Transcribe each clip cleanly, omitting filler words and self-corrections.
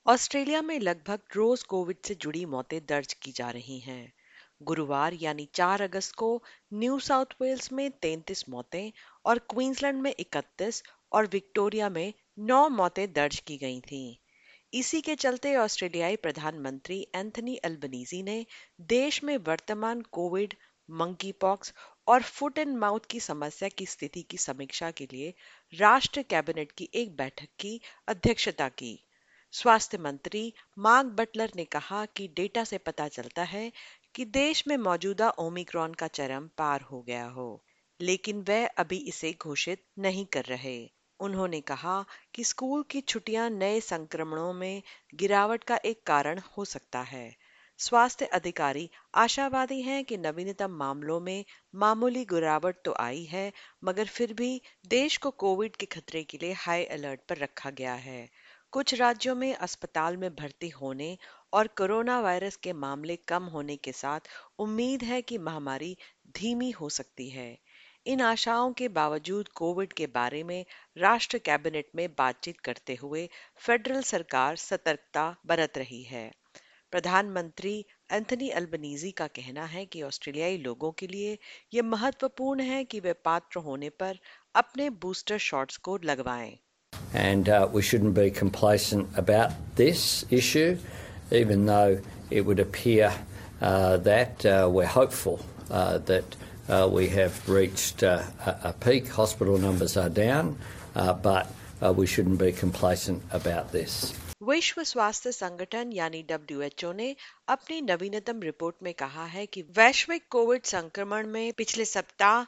Australia में लगभग रोज Covid से जुड़ी मौतें दर्ज की जा रही हैं। गुरुवार यानी 4 अगस्त को न्यू साउथ वेल्स में 33 मौतें और क्वींसलैंड में 31 और विक्टोरिया में 9 मौतें दर्ज की गई थीं। इसी के चलते ऑस्ट्रेलियाई प्रधानमंत्री एंथनी अल्बनीजी ने देश में वर्तमान कोविड, मंकी पॉक्स और फुट एंड माउथ की समस्या की स्थिति की समीक्षा के लिए राष्ट्र कैबिनेट की एक बैठक की अध्यक्षता की। स्वास्थ्य मंत्री मार्क बटलर ने कहा कि डेटा से पता चलता है कि देश में मौजूदा ओमिक्रॉन का चरम पार हो गया हो, लेकिन वह अभी इसे घोषित नहीं कर रहे। उन्होंने कहा कि स्कूल की छुट्टियां नए संक्रमणों में गिरावट का एक कारण हो सकता है। स्वास्थ्य अधिकारी आशावादी हैं कि नवीनतम मामलों में मामूली गिरावट तो आई है, मगर फिर भी देश को कोविड के खतरे के लिए हाई अलर्ट पर रखा गया है। कुछ राज्यों में अस्पताल में भर्ती होने और कोरोना वायरस के मामले कम होने के साथ उम्मीद है कि महामारी धीमी हो सकती है। इन आशाओं के बावजूद कोविड के बारे में राष्ट्र कैबिनेट में बातचीत करते हुए फेडरल सरकार सतर्कता बरत रही है। प्रधानमंत्री एंथनी अल्बनीजी का कहना है कि ऑस्ट्रेलियाई लोगों के लिए यह महत्वपूर्ण है कि वे पात्र होने पर अपने बूस्टर शॉट्स को लगवाएं। And we shouldn't be complacent about this issue, even though it would appear that we're hopeful that we have reached a peak. Hospital numbers are down, but we shouldn't be complacent about this. विश्व स्वास्थ्य संगठन यानी WHO ने अपनी नवीनतम report में कहा है कि वैश्विक कोविड संक्रमण में पिछले सप्ताह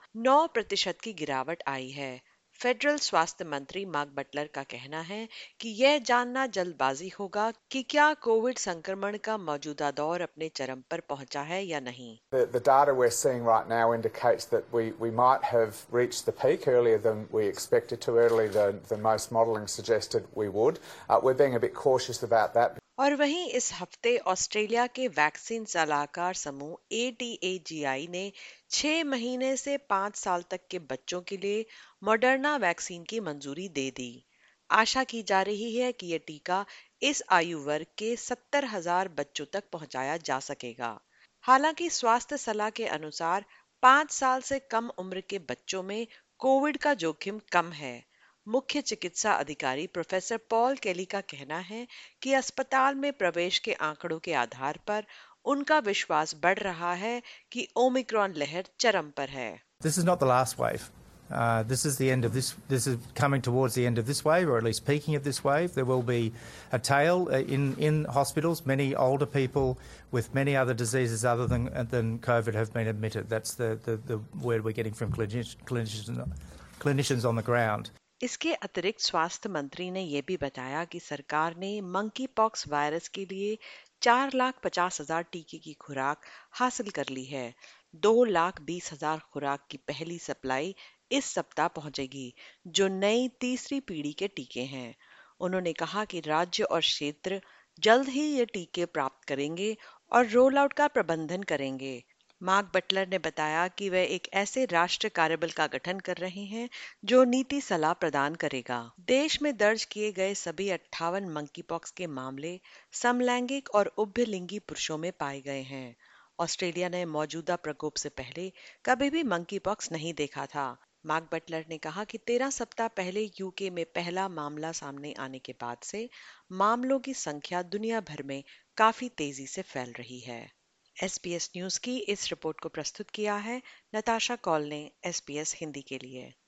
9% की गिरावट आई है। फेडरल स्वास्थ्य मंत्री मार्क बटलर का कहना है कि यह जानना जल्दबाजी होगा कि क्या कोविड संक्रमण का मौजूदा दौर अपने चरम पर पहुंचा है या नहीं। The data we're seeing right now indicates that we might have reached the peak earlier than we expected to, earlier than most modelling suggested we would. We're being a bit cautious about that. और वहीं इस हफ्ते Australia के vaccine सलाहकार समूह ATAGI ने 6 महीने से 5 साल तक के बच्चों के लिए मॉडर्ना वैक्सीन की मंजूरी दे दी। आशा की जा रही है कि यह टीका इस आयु वर्ग के 70,000 बच्चों तक पहुंचाया जा सकेगा। हालांकि स्वास्थ्य सलाह के अनुसार 5 साल से कम उम्र के बच्चों में कोविड का जोखिम कम है। मुख्य चिकित्सा अधिकारी प्रोफेसर पॉल केली का कहना है कि अस्पताल में प्रवेश के आंकड़ों के आधार पर उनका विश्वास बढ़ रहा है कि ओमिक्रॉन लहर चरम पर है। This is not the last wave. This is the end of this. This is coming towards the end of this wave, or at least peaking of this wave. There will be a tail in hospitals. Many older people with many other diseases other than COVID have been admitted. That's the word we're getting from clinicians on the ground. इसके अतिरिक्त स्वास्थ्य मंत्री ने यह भी बताया कि सरकार ने मंकी पॉक्स वायरस के लिए 4,50,000 टीके की खुराक हासिल कर ली है। 2,20,000 खुराक की पहली सप्लाई इस सप्ताह पहुंचेगी, जो नई तीसरी पीढ़ी के टीके हैं। उन्होंने कहा कि राज्य और क्षेत्र जल्द ही ये टीके प्राप्त करेंगे और रोल आउट का प्रबंधन करेंगे। मार्क बटलर ने बताया कि वे एक ऐसे राष्ट्रीय कार्यबल का गठन कर रहे हैं जो नीति सलाह प्रदान करेगा। देश में दर्ज किए गए सभी 58 मंकी पॉक्स के मामले समलैंगिक और उभयलिंगी पुरुषों में पाए गए हैं। ऑस्ट्रेलिया ने मौजूदा प्रकोप से पहले कभी भी मंकी पॉक्स नहीं देखा था। मार्क बटलर ने कहा कि 13 सप्ताह पहले यूके में पहला मामला सामने आने के बाद से मामलों की संख्या दुनिया भर में काफी तेजी से फैल रही है। SBS न्यूज की इस रिपोर्ट को प्रस्तुत किया है नताशा कौल ने SBS हिंदी के लिए।